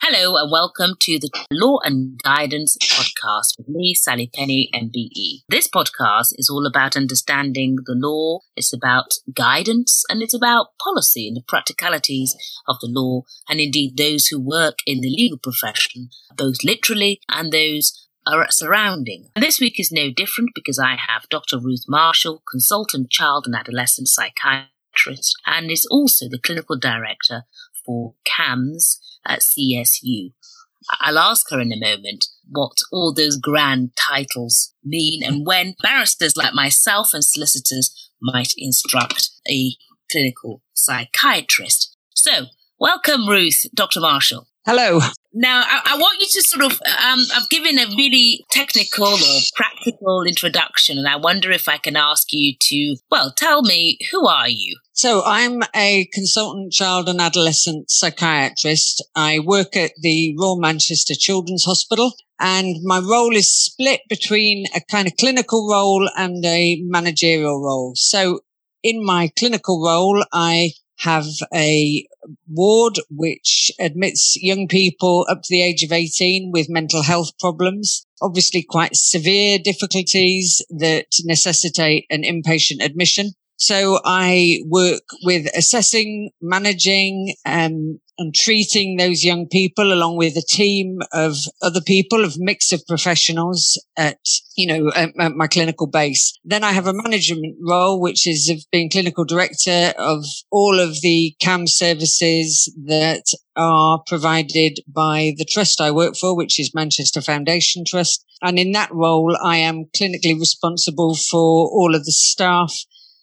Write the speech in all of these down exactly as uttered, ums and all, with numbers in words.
Hello and welcome to the Law and Guidance podcast with me, Sally Penny, M B E. This podcast is all about understanding the law, it's about guidance, and it's about policy and the practicalities of the law, and indeed those who work in the legal profession, both literally and those are surrounding. And this week is no different because I have Doctor Ruth Marshall, consultant child and adolescent psychiatrist, and is also the clinical director for C A M S at C S U. I'll ask her in a moment what all those grand titles mean and when barristers like myself and solicitors might instruct a clinical psychiatrist. So, welcome, Ruth, Doctor Marshall. Hello. Now, I, I want you to sort of, um, I've given a really technical or practical introduction, and I wonder if I can ask you to, well, tell me, who are you? So I'm a consultant child and adolescent psychiatrist. I work at the Royal Manchester Children's Hospital, and my role is split between a kind of clinical role and a managerial role. So in my clinical role, I have a ward which admits young people up to the age of eighteen with mental health problems, obviously quite severe difficulties that necessitate an inpatient admission. So I work with assessing, managing, um, and treating those young people along with a team of other people, of mix of professionals at, you know, at, at my clinical base. Then I have a management role, which is of being clinical director of all of the C A M S services that are provided by the trust I work for, which is Manchester Foundation Trust. And in that role, I am clinically responsible for all of the staff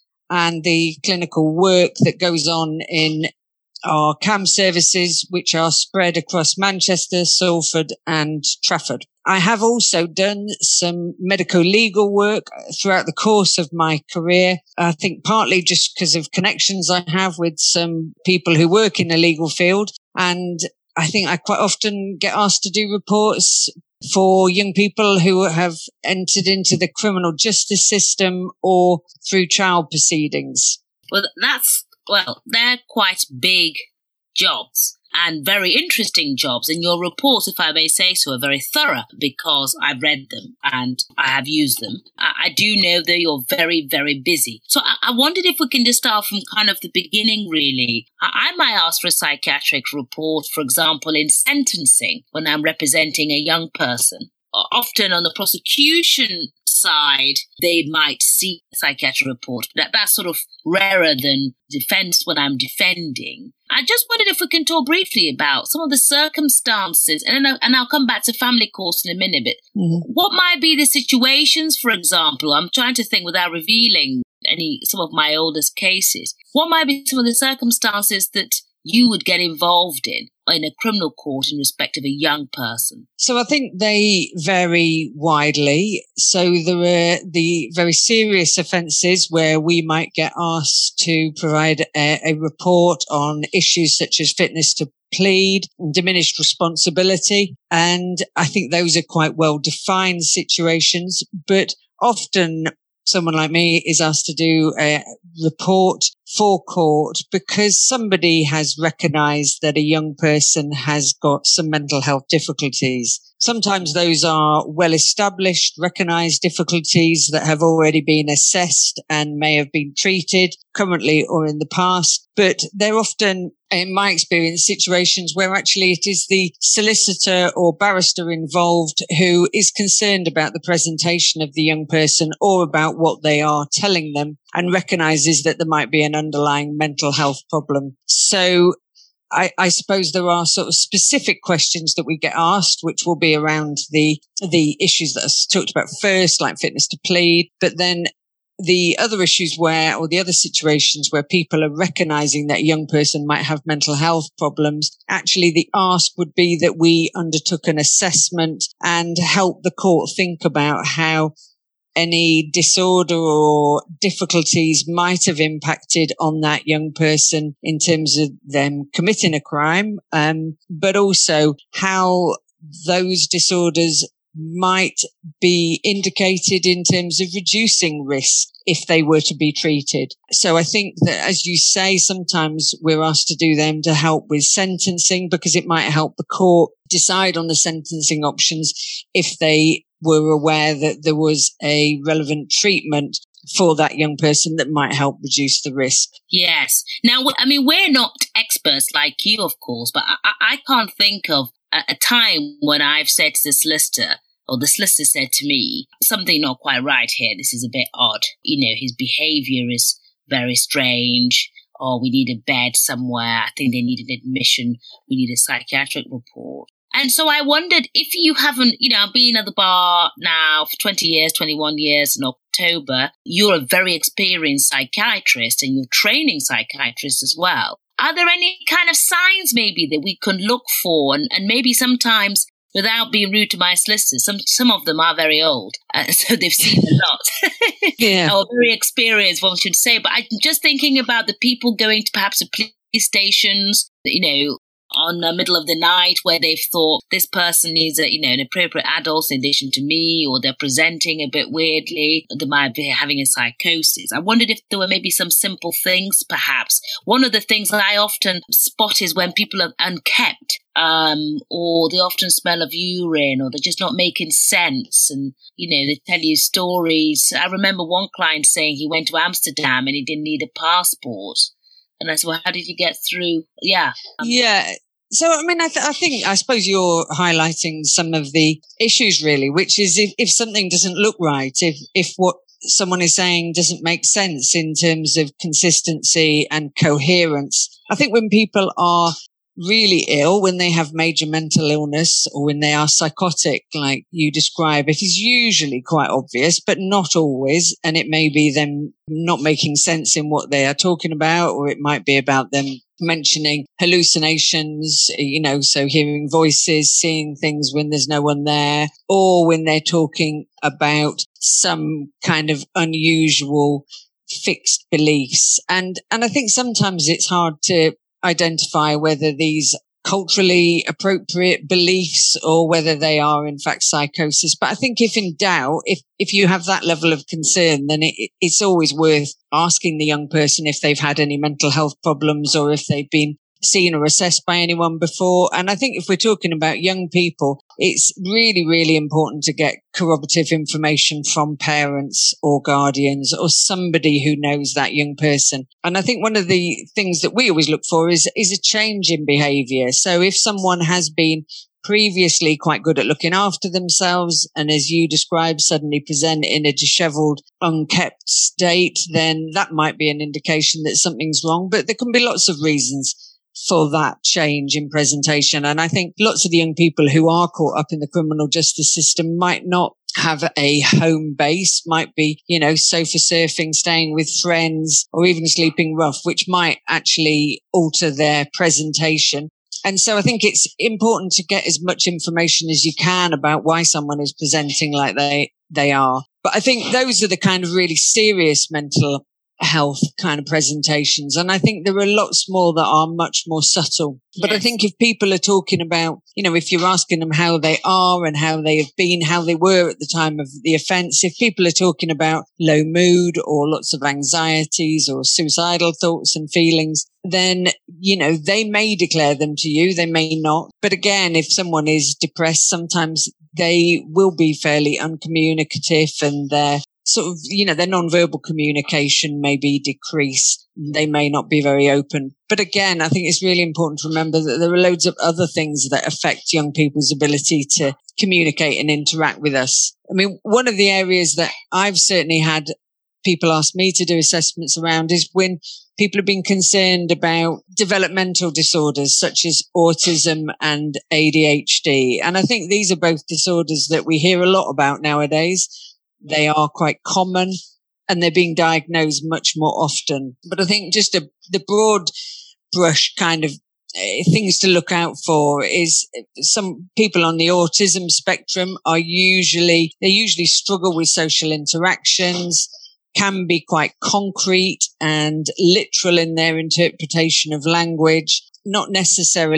and the clinical work that goes on in our C A M S services, which are spread across Manchester, Salford and Trafford. I have also done some medico-legal work throughout the course of my career. I think partly just because of connections I have with some people who work in the legal field. And I think I quite often get asked to do reports for young people who have entered into the criminal justice system or through trial proceedings. Well, that's, well, they're quite big jobs and very interesting jobs. And your reports, if I may say so, are very thorough because I've read them and I have used them. I, I do know that you're very, very busy. So I, I wondered if we can just start from kind of the beginning, really. I, I might ask for a psychiatric report, for example, in sentencing when I'm representing a young person. Often on the prosecution side, they might see a psychiatric report. That, that's sort of rarer than defense when I'm defending. I just wondered if we can talk briefly about some of the circumstances, and, then, and I'll come back to family courts in a minute, but mm-hmm. What might be the situations, for example? I'm trying to think without revealing any some of my oldest cases. What might be some of the circumstances that you would get involved in in a criminal court in respect of a young person? So I think they vary widely. So there are the very serious offences where we might get asked to provide a, a report on issues such as fitness to plead, diminished responsibility. And I think those are quite well defined situations, but often someone like me is asked to do a report for court because somebody has recognised that a young person has got some mental health difficulties. Sometimes those are well-established, recognised difficulties that have already been assessed and may have been treated currently or in the past. But they're often, in my experience, situations where actually it is the solicitor or barrister involved who is concerned about the presentation of the young person or about what they are telling them and recognises that there might be an underlying mental health problem. So I, I suppose there are sort of specific questions that we get asked, which will be around the the issues that are talked about first, like fitness to plead, but then the other issues where, or the other situations where people are recognizing that a young person might have mental health problems, actually the ask would be that we undertook an assessment and help the court think about how any disorder or difficulties might have impacted on that young person in terms of them committing a crime, um, but also how those disorders might be indicated in terms of reducing risk if they were to be treated. So I think that, as you say, sometimes we're asked to do them to help with sentencing because it might help the court decide on the sentencing options if they were aware that there was a relevant treatment for that young person that might help reduce the risk. Yes. Now, I mean, we're not experts like you, of course, but I, I can't think of a, a time when I've said to the solicitor, or the solicitor said to me, something not quite right here, this is a bit odd. You know, his behaviour is very strange, or we need a bed somewhere, I think they need an admission, we need a psychiatric report. And so I wondered if you haven't, you know, I've been at the bar now for twenty years, twenty-one years in October. You're a very experienced psychiatrist and you're training psychiatrists as well. Are there any kind of signs maybe that we can look for? And, and maybe sometimes, without being rude to my solicitors, some some of them are very old, uh, so they've seen a lot. Yeah. Or very experienced, one should say. But I'm just thinking about the people going to perhaps the police stations, you know, on the middle of the night where they've thought this person needs a, you know, an appropriate adult in addition to me, or they're presenting a bit weirdly, they might be having a psychosis. I wondered if there were maybe some simple things, perhaps. One of the things that I often spot is when people are unkept, um, or they often smell of urine, or they're just not making sense. And, you know, they tell you stories. I remember one client saying he went to Amsterdam and he didn't need a passport. And I said, well, how did you get through? Yeah. Um, yeah. So, I mean, I, th- I think, I suppose you're highlighting some of the issues really, which is if, if something doesn't look right, if, if what someone is saying doesn't make sense in terms of consistency and coherence. I think when people are really ill, when they have major mental illness or when they are psychotic, like you describe, it is usually quite obvious, but not always. And it may be them not making sense in what they are talking about, or it might be about them mentioning hallucinations, you know, so hearing voices, seeing things when there's no one there, or when they're talking about some kind of unusual fixed beliefs. And, and I think sometimes it's hard to identify whether these culturally appropriate beliefs or whether they are in fact psychosis. But I think if in doubt, if, if you have that level of concern, then it, it's always worth asking the young person if they've had any mental health problems or if they've been seen or assessed by anyone before. And I think if we're talking about young people, it's really, really important to get corroborative information from parents or guardians or somebody who knows that young person. And I think one of the things that we always look for is, is a change in behavior. So if someone has been previously quite good at looking after themselves and, as you described, suddenly present in a disheveled, unkept state, then that might be an indication that something's wrong. But there can be lots of reasons for that change in presentation. And I think lots of the young people who are caught up in the criminal justice system might not have a home base, might be, you know, sofa surfing, staying with friends, or even sleeping rough, which might actually alter their presentation. And so I think it's important to get as much information as you can about why someone is presenting like they, they are. But I think those are the kind of really serious mental health kind of presentations. And I think there are lots more that are much more subtle. But yes. I think if people are talking about, you know, if you're asking them how they are and how they have been, how they were at the time of the offence, if people are talking about low mood or lots of anxieties or suicidal thoughts and feelings, then, you know, they may declare them to you, they may not. But again, if someone is depressed, sometimes they will be fairly uncommunicative and they're sort of, you know, their non-verbal communication may be decreased. They may not be very open. But again, I think it's really important to remember that there are loads of other things that affect young people's ability to communicate and interact with us. I mean, one of the areas that I've certainly had people ask me to do assessments around is when people have been concerned about developmental disorders such as autism and A D H D. And I think these are both disorders that we hear a lot about nowadays. They are quite common and they're being diagnosed much more often. But I think just a, the broad brush kind of uh, things to look out for is some people on the autism spectrum are usually, they usually struggle with social interactions, can be quite concrete and literal in their interpretation of language, not necessarily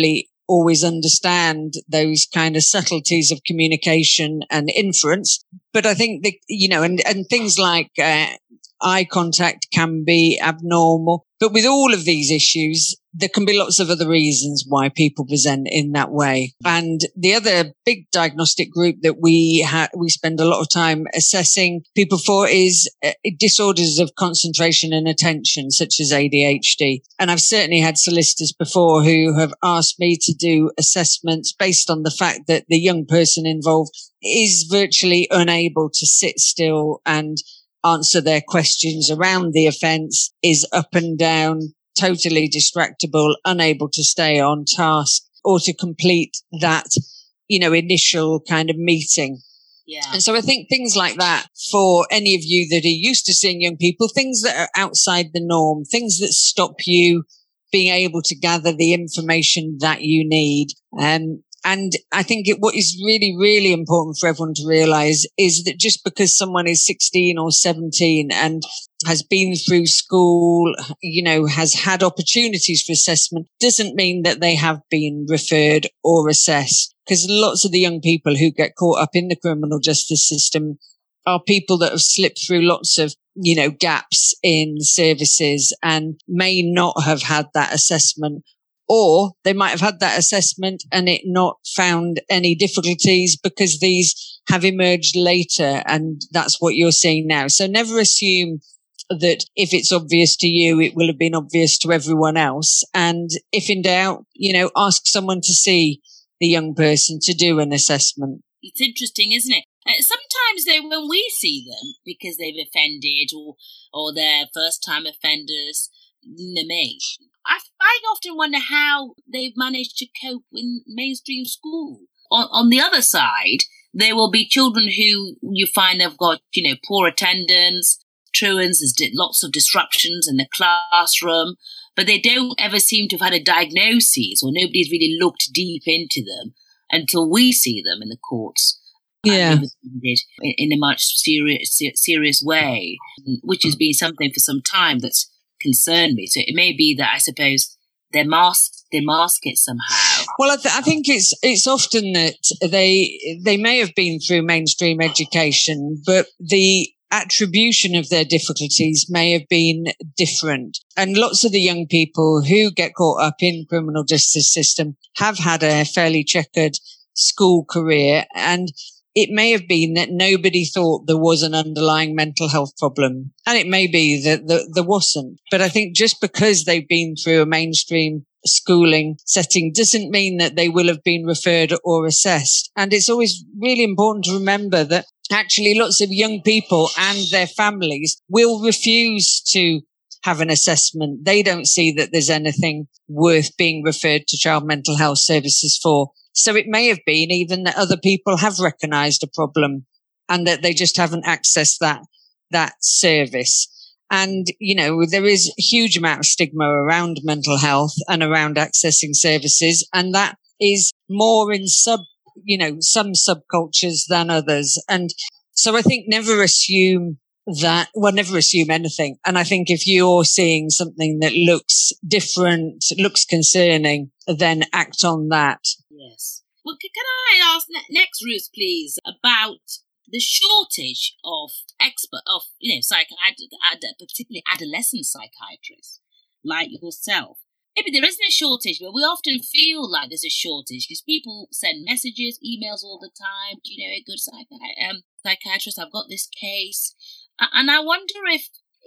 always understand those kind of subtleties of communication and inference. But I think that, you know, and, and things like uh, eye contact can be abnormal. But with all of these issues, there can be lots of other reasons why people present in that way. And the other big diagnostic group that we ha- we spend a lot of time assessing people for is uh, disorders of concentration and attention, such as A D H D. And I've certainly had solicitors before who have asked me to do assessments based on the fact that the young person involved is virtually unable to sit still and answer their questions around the offence, is up and down, totally distractible, unable to stay on task or to complete that, you know, initial kind of meeting. Yeah. And so I think things like that, for any of you that are used to seeing young people, things that are outside the norm, things that stop you being able to gather the information that you need. Um, And I think it, what is really, really important for everyone to realize is that just because someone is sixteen or seventeen and has been through school, you know, has had opportunities for assessment, doesn't mean that they have been referred or assessed. Because lots of the young people who get caught up in the criminal justice system are people that have slipped through lots of, you know, gaps in services and may not have had that assessment. Or they might have had that assessment and it not found any difficulties because these have emerged later. And that's what you're seeing now. So never assume that if it's obvious to you, it will have been obvious to everyone else. And if in doubt, you know, ask someone to see the young person to do an assessment. It's interesting, isn't it? Uh, sometimes they, when we see them because they've offended or, or they're first time offenders, me. I, I often wonder how they've managed to cope in mainstream school. On, on the other side, there will be children who you find have got, you know, poor attendance, truants, there's lots of disruptions in the classroom, but they don't ever seem to have had a diagnosis or nobody's really looked deep into them until we see them in the courts. Yeah. In, in a much serious, serious way, which has been something for some time that's concerned me. So it may be that I suppose they mask they mask it somehow. Well, I, th- I think it's it's often that they they may have been through mainstream education, but the attribution of their difficulties may have been different. And lots of the young people who get caught up in criminal justice system have had a fairly checkered school career, and it may have been that nobody thought there was an underlying mental health problem. And it may be that the, there wasn't. But I think just because they've been through a mainstream schooling setting doesn't mean that they will have been referred or assessed. And it's always really important to remember that actually lots of young people and their families will refuse to have an assessment. They don't see that there's anything worth being referred to child mental health services for. So it may have been even that other people have recognised a problem and that they just haven't accessed that, that service. And, you know, there is a huge amount of stigma around mental health and around accessing services. And that is more in sub, you know, some subcultures than others. And so I think never assume that, well, never assume anything. And I think if you're seeing something that looks different, looks concerning, then act on that. Yes. Well, can I ask next, Ruth, please, about the shortage of expert, of, you know, psychiatrists, particularly adolescent psychiatrists like yourself? Maybe there isn't a shortage, but we often feel like there's a shortage because people send messages, emails all the time. Do you know a good psychi- um, psychiatrist? I've got this case. And I wonder if,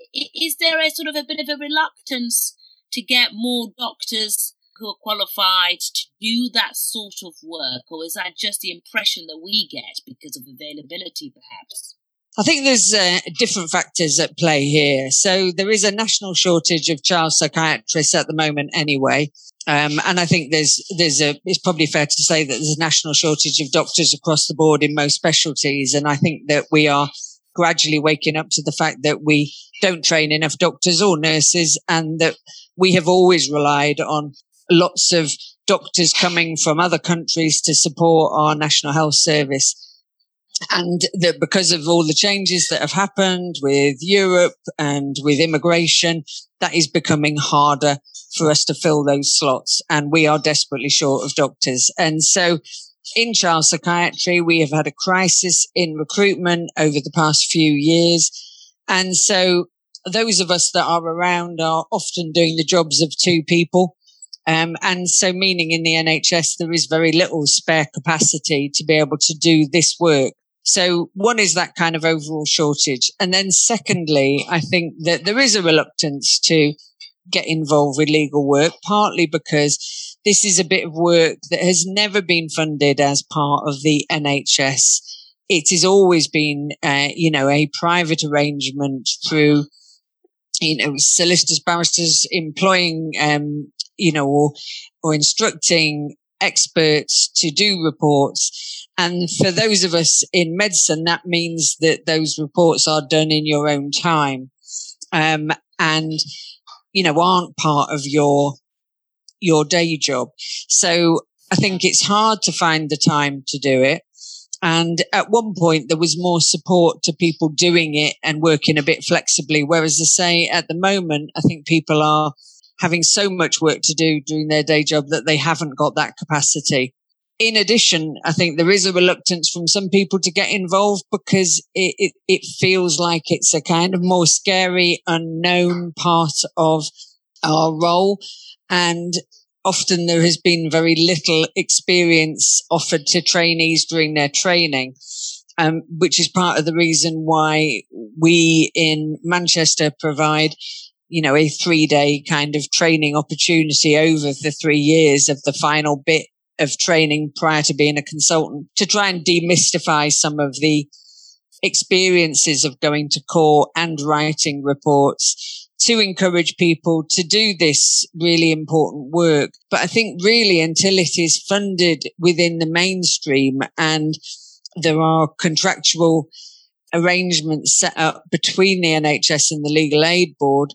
is there a sort of a bit of a reluctance to get more doctors who are qualified to do that sort of work, or is that just the impression that we get because of availability, perhaps? I think there's uh, different factors at play here. So there is a national shortage of child psychiatrists at the moment anyway. Um, and I think there's, there's a, it's probably fair to say that there's a national shortage of doctors across the board in most specialties. And I think that we are gradually waking up to the fact that we don't train enough doctors or nurses, and that we have always relied on lots of doctors coming from other countries to support our National Health Service. And that because of all the changes that have happened with Europe and with immigration, that is becoming harder for us to fill those slots. And we are desperately short of doctors. And so in child psychiatry, we have had a crisis in recruitment over the past few years. And so those of us that are around are often doing the jobs of two people. Um, and so meaning in the N H S, there is very little spare capacity to be able to do this work. So one is that kind of overall shortage. And then secondly, I think that there is a reluctance to get involved with legal work, partly because this is a bit of work that has never been funded as part of the N H S. It has always been, uh, you know, a private arrangement through, you know, solicitors, barristers employing, um, you know, or, or instructing experts to do reports. And for those of us in medicine, that means that those reports are done in your own time, um, and, you know, aren't part of your, your day job. So I think it's hard to find the time to do it. And at one point there was more support to people doing it and working a bit flexibly. Whereas I say at the moment, I think people are having so much work to do during their day job that they haven't got that capacity. In addition, I think there is a reluctance from some people to get involved because it, it, it feels like it's a kind of more scary, unknown part of our role. And often there has been very little experience offered to trainees during their training, um, which is part of the reason why we in Manchester provide, you know, a three-day kind of training opportunity over the three years of the final bit of training prior to being a consultant to try and demystify some of the experiences of going to court and writing reports to encourage people to do this really important work. But I think really until it is funded within the mainstream and there are contractual arrangements set up between the N H S and the Legal Aid Board,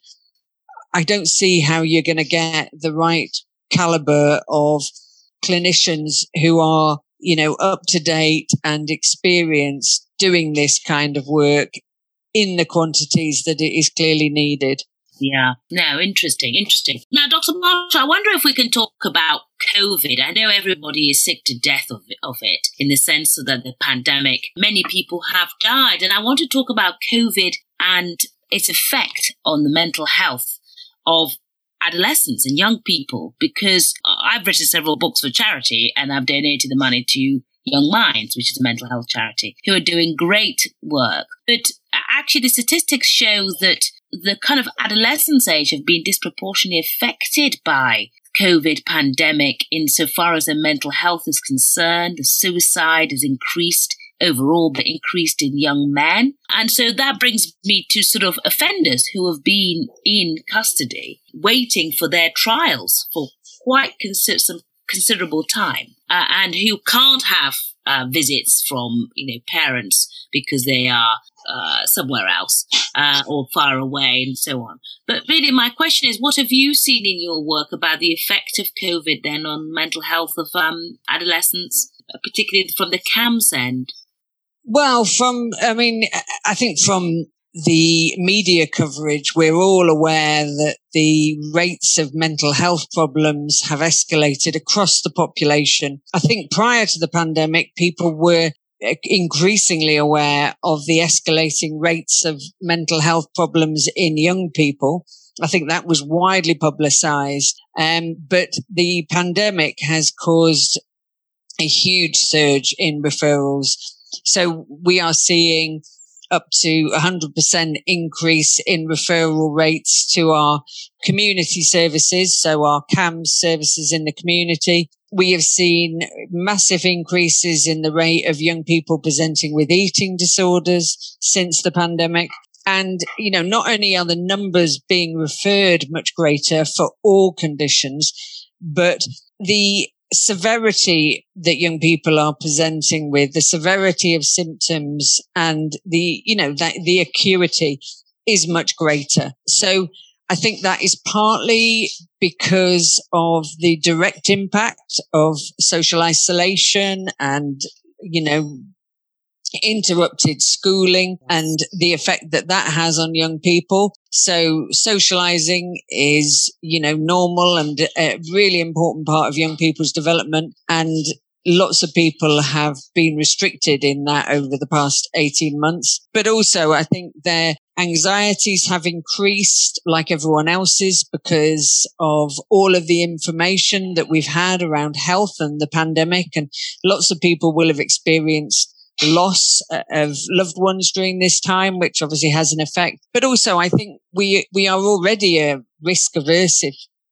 I don't see how you're going to get the right caliber of clinicians who are, you know, up to date and experienced doing this kind of work in the quantities that it is clearly needed. Yeah, no, interesting, interesting. Now, Doctor Marsh, I wonder if we can talk about COVID. I know everybody is sick to death of it, of it in the sense that the pandemic, many people have died. And I want to talk about COVID and its effect on the mental health of adolescents and young people, because I've written several books for charity and I've donated the money to Young Minds, which is a mental health charity, who are doing great work. But actually the statistics show that the kind of adolescence age have been disproportionately affected by COVID pandemic insofar as their mental health is concerned. The suicide has increased overall, but increased in young men. And so that brings me to sort of offenders who have been in custody, waiting for their trials for quite consider- some considerable time, uh, and who can't have uh, visits from, you know, parents because they are uh, somewhere else uh, or far away and so on. But really, my question is, what have you seen in your work about the effect of COVID then on mental health of um, adolescents, particularly from the C A M S end? Well, from, I mean, I think from the media coverage, we're all aware that the rates of mental health problems have escalated across the population. I think prior to the pandemic, people were increasingly aware of the escalating rates of mental health problems in young people. I think that was widely publicized. Um, but the pandemic has caused a huge surge in referrals. So we are seeing up to one hundred percent increase in referral rates to our community services, so our C A M S services in the community. We have seen massive increases in the rate of young people presenting with eating disorders since the pandemic. And, you know, not only are the numbers being referred much greater for all conditions, but the severity that young people are presenting with, the severity of symptoms and the, you know, that the acuity is much greater. So I think that is partly because of the direct impact of social isolation and, you know, interrupted schooling and the effect that that has on young people. So socializing is, you know, normal and a really important part of young people's development. And lots of people have been restricted in that over the past eighteen months. But also, I think their anxieties have increased like everyone else's because of all of the information that we've had around health and the pandemic. And lots of people will have experienced loss of loved ones during this time, which obviously has an effect. But also, I think we we are already a risk-aversive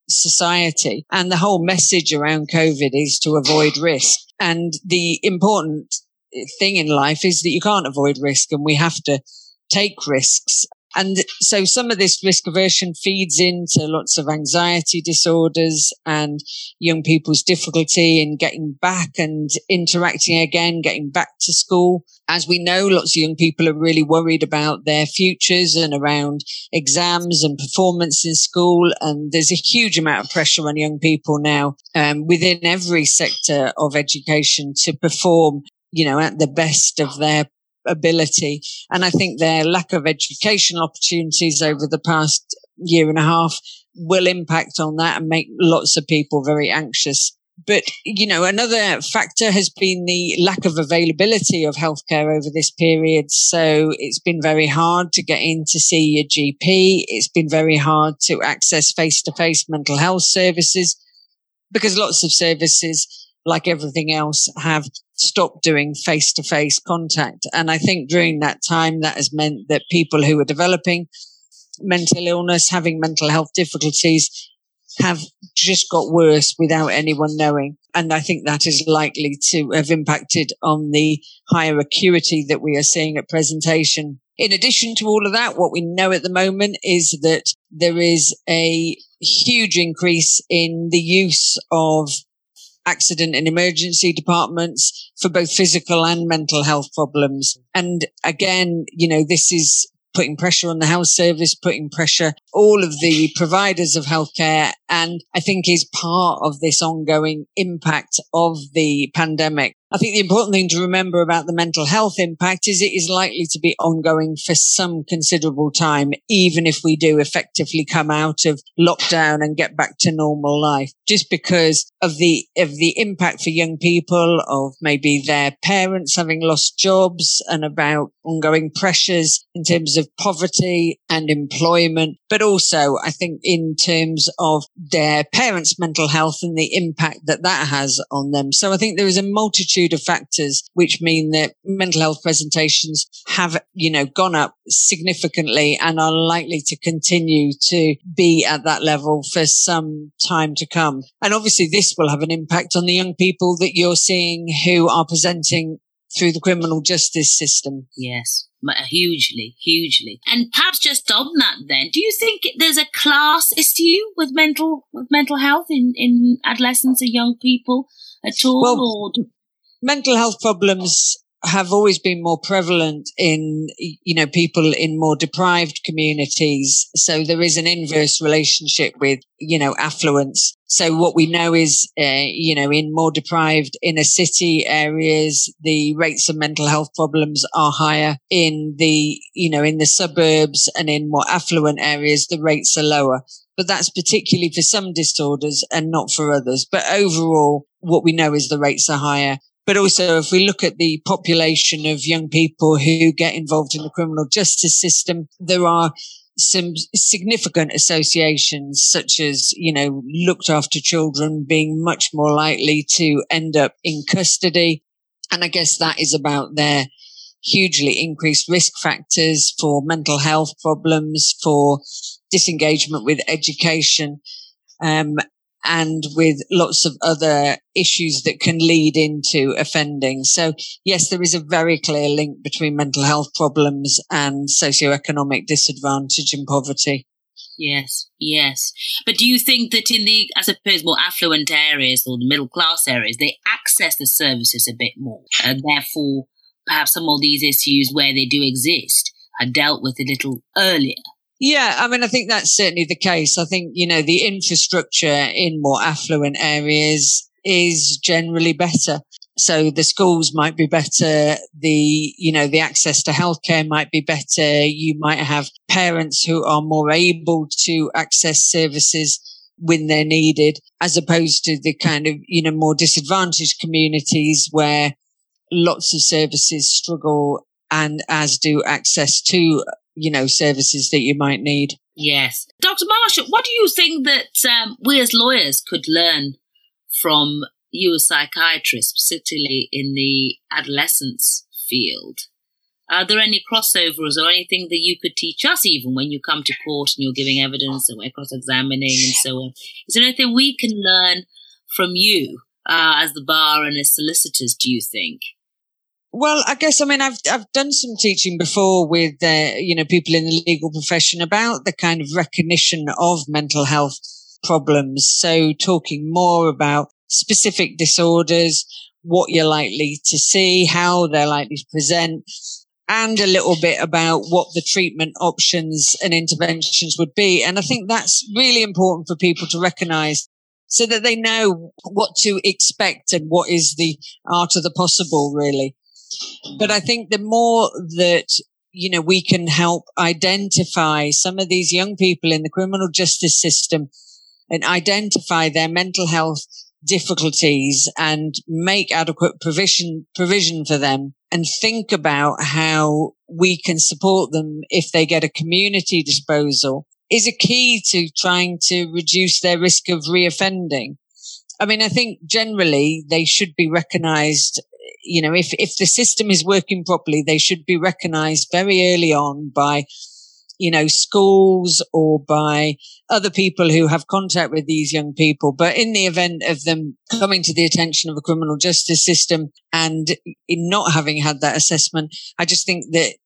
society, and the whole message around COVID is to avoid risk. And the important thing in life is that you can't avoid risk, and we have to take risks. And so some of this risk aversion feeds into lots of anxiety disorders and young people's difficulty in getting back and interacting again, getting back to school. As we know, lots of young people are really worried about their futures and around exams and performance in school. And there's a huge amount of pressure on young people now um, within every sector of education to perform, you know, at the best of their ability. And I think their lack of educational opportunities over the past year and a half will impact on that and make lots of people very anxious. But, you know, another factor has been the lack of availability of healthcare over this period. So it's been very hard to get in to see your G P. It's been very hard to access face-to-face mental health services because lots of services, like everything else, have stopped doing face-to-face contact. And I think during that time, that has meant that people who are developing mental illness, having mental health difficulties, have just got worse without anyone knowing. And I think that is likely to have impacted on the higher acuity that we are seeing at presentation. In addition to all of that, what we know at the moment is that there is a huge increase in the use of accident and emergency departments for both physical and mental health problems. And again, you know, this is putting pressure on the health service, putting pressure all of the providers of healthcare, and I think is part of this ongoing impact of the pandemic. I think the important thing to remember about the mental health impact is it is likely to be ongoing for some considerable time, even if we do effectively come out of lockdown and get back to normal life, just because of the of the impact for young people of maybe their parents having lost jobs and about ongoing pressures in terms of poverty and employment, but also I think in terms of their parents' mental health and the impact that that has on them. So I think there is a multitude of factors which mean that mental health presentations have, you know, gone up significantly and are likely to continue to be at that level for some time to come. And obviously this will have an impact on the young people that you're seeing who are presenting through the criminal justice system. Yes, hugely, hugely. And perhaps just on that then, do you think there's a class issue with mental with mental health in, in adolescents or young people at all? Well, or... mental health problems have always been more prevalent in, you know, people in more deprived communities. So there is an inverse relationship with, you know, affluence. So what we know is, uh, you know, in more deprived inner city areas, the rates of mental health problems are higher. In the, you know, in the suburbs and in more affluent areas, the rates are lower. But that's particularly for some disorders and not for others. But overall, what we know is the rates are higher. But also, if we look at the population of young people who get involved in the criminal justice system, there are some significant associations, such as, you know, looked after children being much more likely to end up in custody. And I guess that is about their hugely increased risk factors for mental health problems, for disengagement with education, um, and with lots of other issues that can lead into offending. So yes, there is a very clear link between mental health problems and socioeconomic disadvantage and poverty. Yes, yes. But do you think that in the, I suppose, more affluent areas or the middle class areas, they access the services a bit more, and therefore perhaps some of these issues where they do exist are dealt with a little earlier? Yeah, I mean, I think that's certainly the case. I think, you know, the infrastructure in more affluent areas is generally better. So the schools might be better. The, you know, the access to healthcare might be better. You might have parents who are more able to access services when they're needed, as opposed to the kind of, you know, more disadvantaged communities where lots of services struggle, and as do access to, you know, services that you might need. Yes. Doctor Marshall, what do you think that um, we as lawyers could learn from you as psychiatrists, particularly in the adolescence field? Are there any crossovers or anything that you could teach us even when you come to court and you're giving evidence and we're cross-examining and so on? Is there anything we can learn from you uh, as the bar and as solicitors, do you think? Well, I guess, I mean, I've I've done some teaching before with, uh, you know, people in the legal profession about the kind of recognition of mental health problems. So talking more about specific disorders, what you're likely to see, how they're likely to present, and a little bit about what the treatment options and interventions would be. And I think that's really important for people to recognize so that they know what to expect and what is the art of the possible, really. But I think the more that, you know, we can help identify some of these young people in the criminal justice system and identify their mental health difficulties and make adequate provision provision for them, and think about how we can support them if they get a community disposal, is a key to trying to reduce their risk of reoffending. I mean, I think generally they should be recognized, you know, if, if the system is working properly, they should be recognized very early on by, you know, schools or by other people who have contact with these young people. But in the event of them coming to the attention of a criminal justice system and in not having had that assessment, I just think that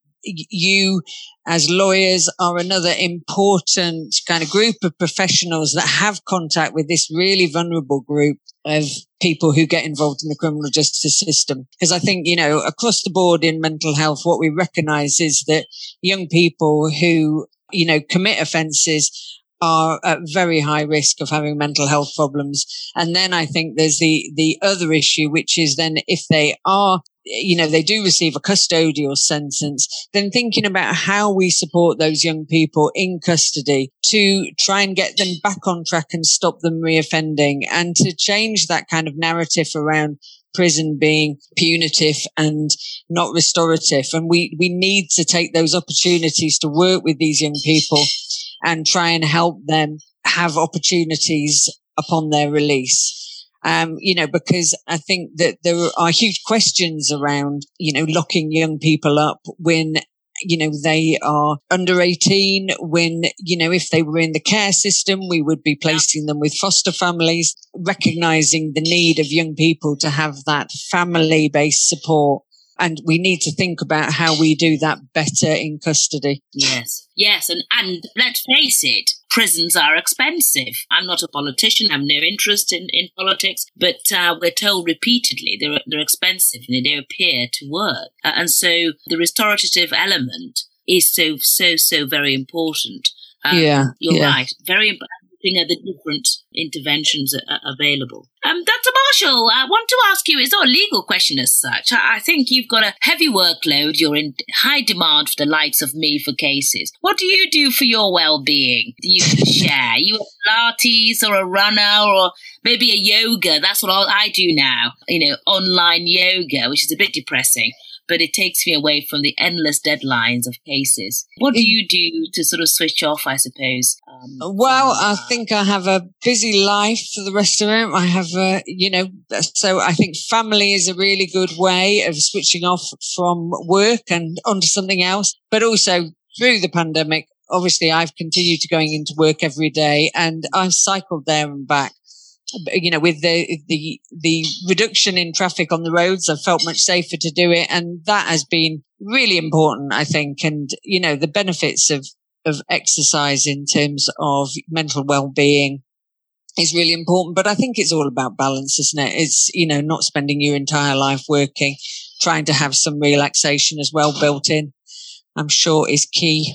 you as lawyers are another important kind of group of professionals that have contact with this really vulnerable group of people who get involved in the criminal justice system. Because I think, you know, across the board in mental health, what we recognize is that young people who, you know, commit offenses are at very high risk of having mental health problems. And then I think there's the, the other issue, which is then if they are, you know, they do receive a custodial sentence, then thinking about how we support those young people in custody to try and get them back on track and stop them reoffending, and to change that kind of narrative around prison being punitive and not restorative. And we, we need to take those opportunities to work with these young people and try and help them have opportunities upon their release. Um, you know, because I think that there are huge questions around, you know, locking young people up when, you know, they are under eighteen, when, you know, if they were in the care system, we would be placing them with foster families, recognizing the need of young people to have that family-based support. And we need to think about how we do that better in custody. Yes, yes. And, and let's face it, prisons are expensive. I'm not a politician. I have no interest in, in politics. But uh, we're told repeatedly they're, they're expensive and they don't appear to work. Uh, and so the restorative element is so, so, so very important. Um, yeah. You're yeah. right. Very important. Looking at the different interventions are available. Um, Doctor Marshall, I want to ask you, it's not a legal question as such. I, I think you've got a heavy workload. You're in high demand for the likes of me for cases. What do you do for your well-being? Do you share? You a Pilates or a runner or maybe a yoga? That's what I do now. You know, online yoga, which is a bit depressing, but it takes me away from the endless deadlines of cases. What do you do to sort of switch off, I suppose? Um, well, I think I have a busy life for the rest of it. I have, a, you know, so I think family is a really good way of switching off from work and onto something else. But also through the pandemic, obviously I've continued to going into work every day, and I've cycled there and back. You know, with the, the, the reduction in traffic on the roads, I've felt much safer to do it. And that has been really important, I think. And, you know, the benefits of, of exercise in terms of mental well-being is really important. But I think it's all about balance, isn't it? It's, you know, not spending your entire life working, trying to have some relaxation as well built in, I'm sure is key.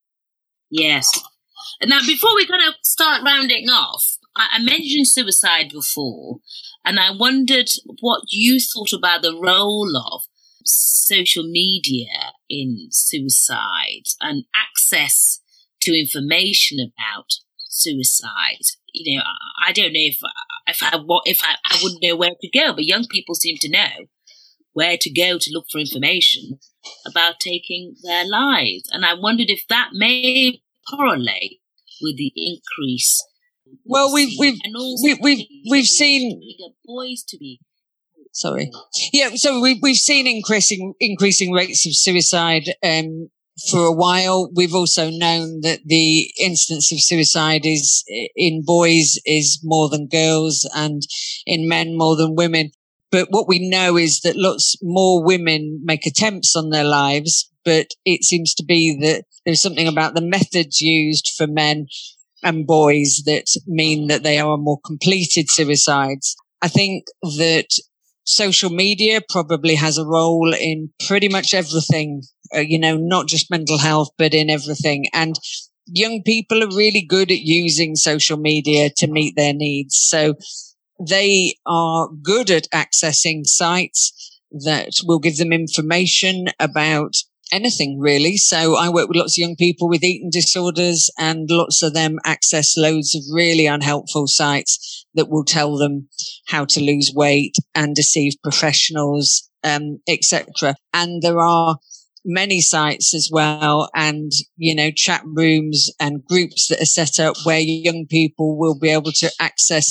Yes. Now, before we kind of start rounding off, I mentioned suicide before, And I wondered what you thought about the role of social media in suicide and access to information about suicide. You know, I don't know if if I if I, I wouldn't know where to go, but young people seem to know where to go to look for information about taking their lives. And I wondered if that may correlate with the increase. Well, we've we've we've we've, we've seen boys to be. Sorry, yeah. So we've we've seen increasing increasing rates of suicide um, for a while. We've also known that the incidence of suicide is in boys is more than girls, and in men more than women. But what we know is that lots more women make attempts on their lives, but it seems to be that there's something about the methods used for men and boys that mean that they are more completed suicides. I think that social media probably has a role in pretty much everything, uh, you know, not just mental health, but in everything. And young people are really good at using social media to meet their needs. So they are good at accessing sites that will give them information about anything, really. So I work with lots of young people with eating disorders, and lots of them access loads of really unhelpful sites that will tell them how to lose weight and deceive professionals, um, et cetera. And there are many sites as well, and, you know, chat rooms and groups that are set up where young people will be able to access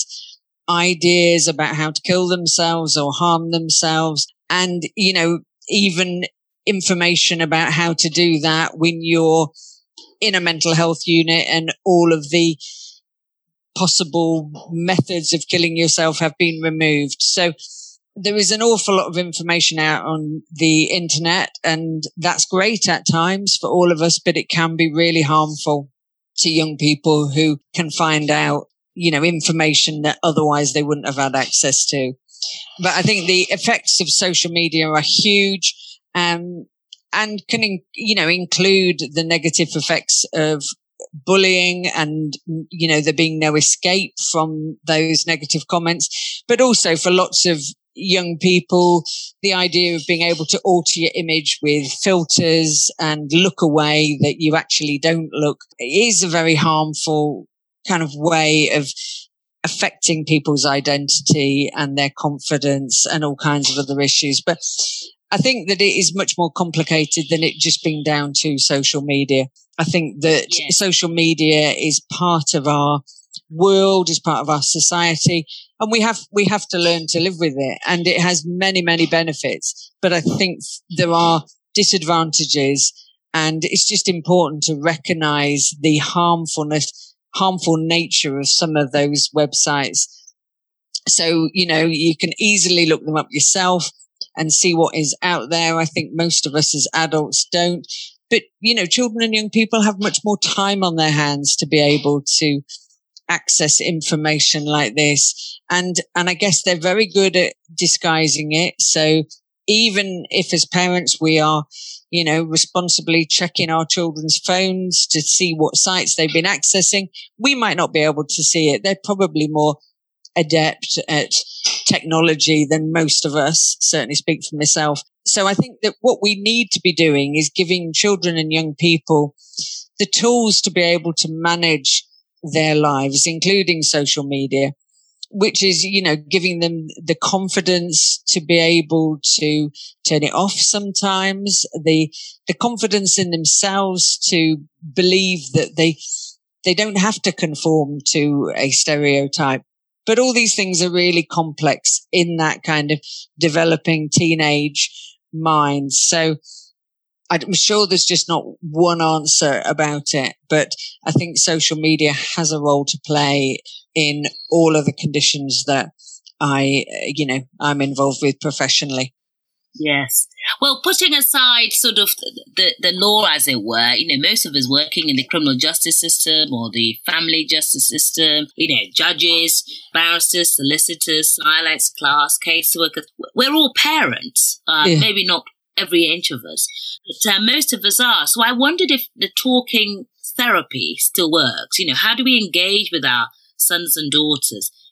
ideas about how to kill themselves or harm themselves. And, you know, even information about how to do that when you're in a mental health unit and all of the possible methods of killing yourself have been removed. So there is an awful lot of information out on the internet, and that's great at times for all of us, but it can be really harmful to young people who can find out, you know, information that otherwise they wouldn't have had access to. But I think the effects of social media are huge. Um, and can, in, you know, include the negative effects of bullying and, you know, there being no escape from those negative comments, but also for lots of young people, the idea of being able to alter your image with filters and look away that you actually don't look is a very harmful kind of way of affecting people's identity and their confidence and all kinds of other issues. But I think that it is much more complicated than it just being down to social media. I think that yeah. social media is part of our world, is part of our society, and we have we have to learn to live with it. And it has many, many benefits, but I think there are disadvantages, and it's just important to recognize the harmfulness, harmful nature of some of those websites. So, you know, you can easily look them up yourself and see what is out there. I think most of us as adults don't. But, you know, children and young people have much more time on their hands to be able to access information like this. And, and I guess they're very good at disguising it. So even if as parents we are, you know, responsibly checking our children's phones to see what sites they've been accessing, we might not be able to see it. They're probably more adept at technology than most of us, certainly speak for myself. So I think that what we need to be doing is giving children and young people the tools to be able to manage their lives, including social media, which is, you know, giving them the confidence to be able to turn it off sometimes, the the confidence in themselves to believe that they they don't have to conform to a stereotype. But all these things are really complex in that kind of developing teenage mind. So I'm sure there's just not one answer about it, but I think social media has a role to play in all of the conditions that I, you know, I'm involved with professionally. Yes. Well, putting aside sort of the, the law, as it were, you know, most of us working in the criminal justice system or the family justice system, you know, judges, barristers, solicitors, silence, class, caseworkers, we're all parents, uh, yeah. Maybe not every inch of us, but uh, most of us are. So I wondered if the talking therapy still works. You know, how do we engage with our sons and daughters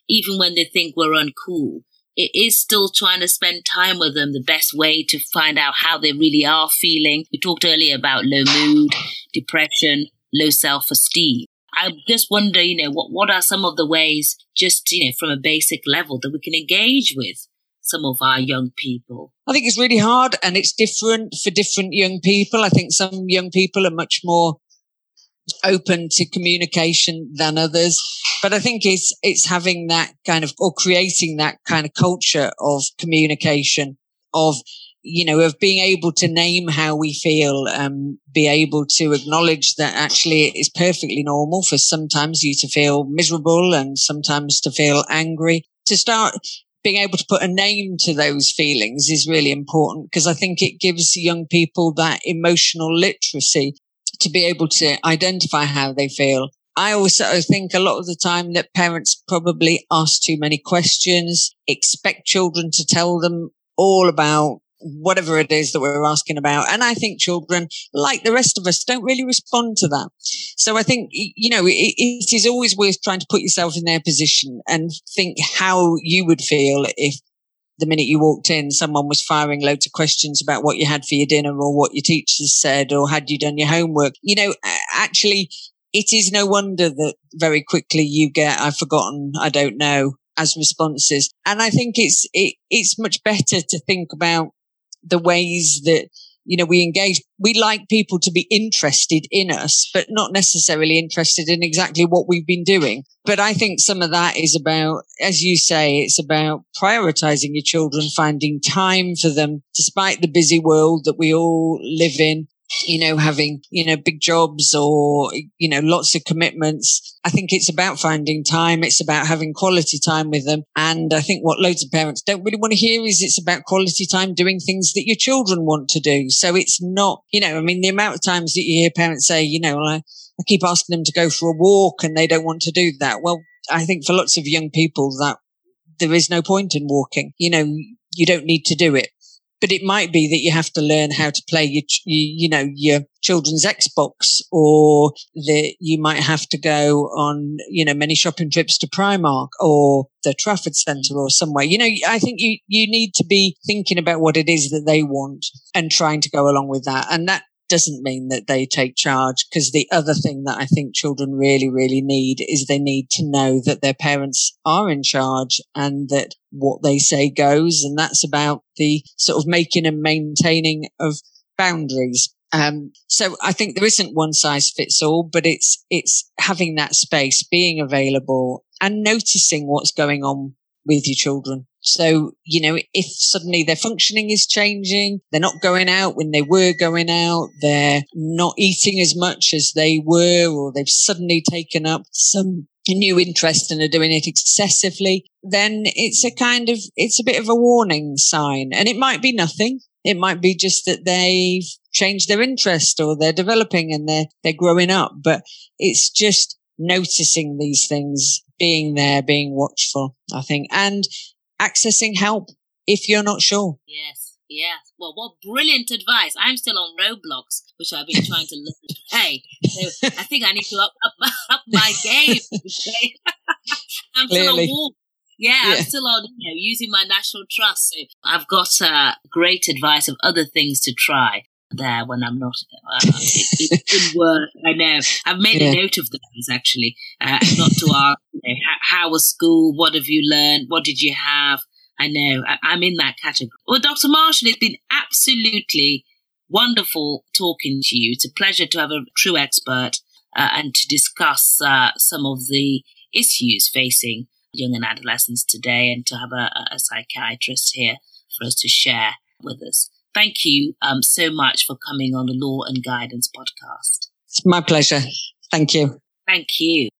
even when they think we're uncool, it is still trying to spend time with them, the best way to find out how they really are feeling. We talked earlier about low mood, depression, low self-esteem. I just wonder, you know, what, what are some of the ways, just, you know, from a basic level, that we can engage with some of our young people? I think it's really hard, and it's different for different young people. I think some young people are much more open to communication than others. But I think it's it's having that kind of, or creating that kind of culture of communication, of, you know, of being able to name how we feel, um, be able to acknowledge that actually it is perfectly normal for sometimes you to feel miserable and sometimes to feel angry. To start being able to put a name to those feelings is really important, because I think it gives young people that emotional literacy to be able to identify how they feel. I also think a lot of the time that parents probably ask too many questions, expect children to tell them all about whatever it is that we're asking about. And I think children, like the rest of us, don't really respond to that. So I think, you know, it, it is always worth trying to put yourself in their position and think how you would feel if the minute you walked in, someone was firing loads of questions about what you had for your dinner or what your teachers said or had you done your homework. You know, actually, it is no wonder that very quickly you get, I've forgotten, I don't know, as responses. And I think it's it, it's much better to think about the ways that, you know, we engage. We like people to be interested in us, but not necessarily interested in exactly what we've been doing. But I think some of that is about, as you say, it's about prioritizing your children, finding time for them, despite the busy world that we all live in. You know, having, you know, big jobs or, you know, lots of commitments. I think it's about finding time. It's about having quality time with them. And I think what loads of parents don't really want to hear is it's about quality time doing things that your children want to do. So it's not, you know, I mean, the amount of times that you hear parents say, you know, I, I keep asking them to go for a walk and they don't want to do that. Well, I think for lots of young people that there is no point in walking. You know, you don't need to do it. But it might be that you have to learn how to play your, you know, your children's Xbox, or that you might have to go on, you know, many shopping trips to Primark or the Trafford Centre or somewhere. You know, I think you, you need to be thinking about what it is that they want and trying to go along with that. And that doesn't mean that they take charge, because the other thing that I think children really, really need is they need to know that their parents are in charge and that what they say goes. And that's about the sort of making and maintaining of boundaries. Um, so I think there isn't one size fits all, but it's, it's having that space, being available and noticing what's going on with your children. So, you know, if suddenly their functioning is changing, they're not going out when they were going out, they're not eating as much as they were, or they've suddenly taken up some new interest and are doing it excessively, then it's a kind of, it's a bit of a warning sign. And it might be nothing. It might be just that they've changed their interest or they're developing and they're, they're growing up. But it's just noticing these things, being there, being watchful, I think, and accessing help if you're not sure. Yes, yes. Well, what brilliant advice. I'm still on Roblox, which I've been trying to learn to play. So I think I need to up, up, up my game. I'm still on walk. Yeah, yeah, I'm still on, you know, using my National Trust. So I've got uh, great advice of other things to try there when I'm not uh, in, in work. I know. I've made yeah. a note of those, actually. Uh, not to ask, you know, how, how was school? What have you learned? What did you have? I know. I, I'm in that category. Well, Doctor Marshall, it's been absolutely wonderful talking to you. It's a pleasure to have a true expert uh, and to discuss uh, some of the issues facing young and adolescents today, and to have a, a psychiatrist here for us to share with us. Thank you um, so much for coming on the Law and Guidance podcast. It's my pleasure. Thank you. Thank you.